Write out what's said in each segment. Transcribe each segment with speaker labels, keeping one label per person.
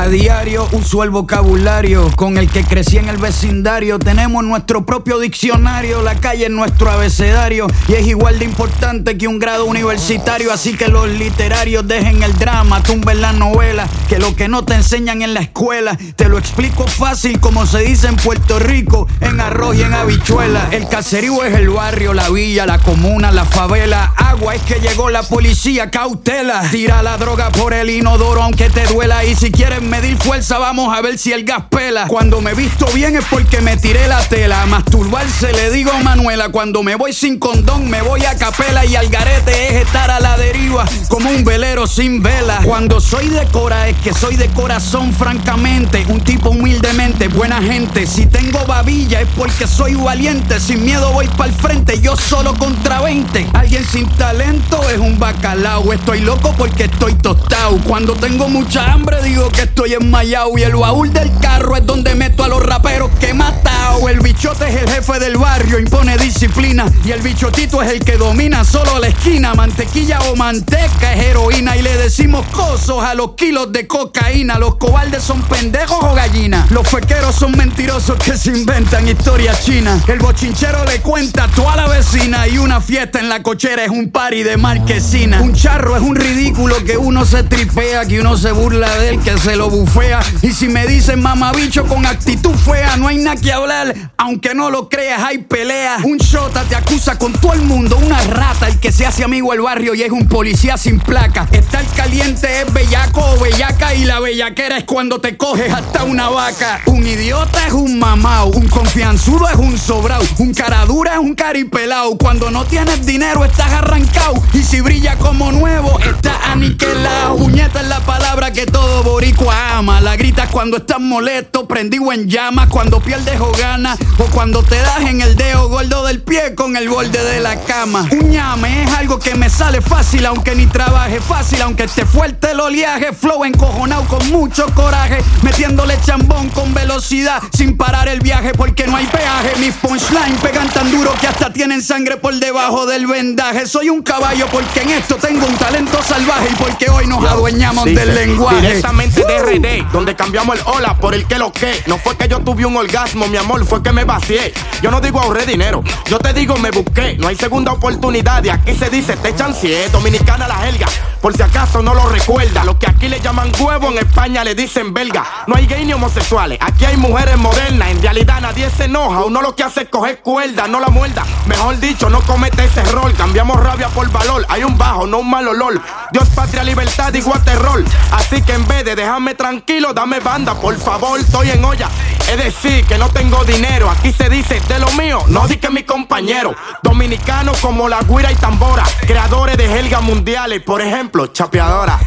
Speaker 1: A diario uso el vocabulario con el que crecí en el vecindario. Tenemos nuestro propio diccionario, la calle es nuestro abecedario y es igual de importante que un grado universitario. Así que los literarios dejen el drama, tumben la novela, que lo que no te enseñan en la escuela te lo explico fácil como se dice en Puerto Rico, en arroz y en habichuela. El caserío es el barrio, la villa, la comuna, la favela. Agua es que llegó la policía, cautela. Tira la droga por el inodoro aunque te duela, y si quieres medir fuerza vamos a ver si el gas pela. Cuando me visto bien es porque me tiré la tela. A masturbarse le digo a Manuela. Cuando me voy sin condón me voy a capela, y al garete es estar a la deriva como un velero sin vela. Cuando soy de cora es que soy de corazón francamente, un tipo humildemente buena gente. Si tengo babilla es porque soy valiente, sin miedo voy pa'l frente, yo solo contra 20. Alguien sin talento es un bacalao. Estoy loco porque estoy tostado. Cuando tengo mucha hambre digo que estoy enmayao, y el baúl del carro es donde meto a los raperos que he matado. El bichote es el jefe del barrio, impone disciplina, y el bichotito es el que domina solo la esquina. Mantequilla o manteca es heroína, y le decimos cosos a los kilos de cocaína. Los cobardes son pendejos o gallinas, los fequeros son mentirosos que se inventan historias chinas. El bochinchero le cuenta a toda la vecina, y una fiesta en la cochera es un party de marquesina. Un charro es un ridículo que uno se tripea, que uno se burla de él, que se lo bufea. Y si me dicen mamabicho con actitud fea, no hay nada que hablar, aunque no lo creas hay pelea. Un shota te acusa con todo el mundo, una rata el que se hace amigo del barrio y es un policía sin placa. Estar caliente es bellaco o bellaca, y la bellaquera es cuando te coges hasta una vaca. Un idiota es un mamao, un confianzudo es un sobrao, un cara dura es un caripelao. Cuando no tienes dinero estás arrancado, y si brilla como nuevo estás aniquilao. Puñeta es la palabra que todo boricua ama. La gritas cuando estás molesto, prendido en llamas, cuando pierdes o ganas, o cuando te das en el dedo gordo del pie con el borde de la cama. Un ñame es algo que me sale fácil, aunque ni trabaje fácil, aunque esté fuerte el oleaje. Flow encojonado con mucho coraje, metiéndole chambón con velocidad, sin parar el viaje porque no hay peaje. Mis punchlines pegan tan duro que hasta tienen sangre por debajo del vendaje. Soy un caballo porque en esto tengo un talento salvaje, y porque hoy nos adueñamos del lenguaje.
Speaker 2: Directamente de RD, donde cambiamos el hola por el que lo que. No fue que yo tuve un orgasmo, mi amor, fue que me vacié. Yo no digo ahorré dinero, yo te digo me busqué. No hay segunda oportunidad, y aquí se dice te echan 100. Dominicana la jerga, por si acaso no lo recuerda. Lo que aquí le llaman huevo, en España le dicen belga. No hay gay ni homosexuales, aquí hay mujeres modernas. En realidad nadie se enoja, uno lo que hace es coger cuerda, no la muerda. Mejor dicho, no comete ese error. Cambiamos rabia por valor, hay un bajo, no un mal olor. Dios, patria, libertad y terror. Así que en vez de dejarme tranquilo, dame banda, por favor, estoy en olla. Es decir, que no tengo dinero, aquí se dice de lo mío, no di que mi compañero. Dominicanos como la guira y tambora, creadores de jergas mundiales, por ejemplo, chapeadora.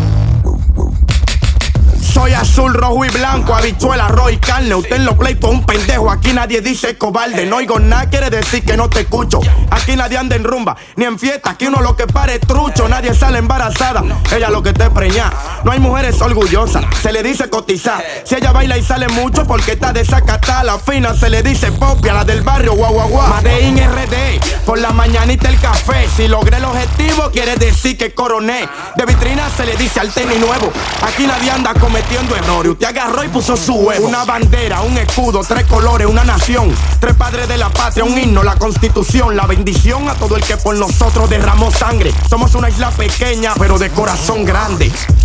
Speaker 2: Soy azul, rojo y blanco, habichuela, arroz y carne. Usted lo play por un pendejo, aquí nadie dice cobarde. No oigo nada, quiere decir que no te escucho. Aquí nadie anda en rumba, ni en fiesta, aquí uno lo que pare es trucho. Nadie sale embarazada, ella lo que te preña. No hay mujeres orgullosas, se le dice cotizar. Si ella baila y sale mucho porque está desacatada. La fina se le dice popia, la del barrio guau guau guau. Made in RD, por la mañanita el café. Si logré el objetivo quiere decir que coroné. De vitrina se le dice al tenis nuevo. Aquí nadie anda cometiendo errores, usted agarró y puso su huevo. Una bandera, un escudo, 3 colores, una nación, 3 padres de la patria, un himno, la constitución, la bendición a todo el que por nosotros derramó sangre. Somos una isla pequeña pero de corazón grande.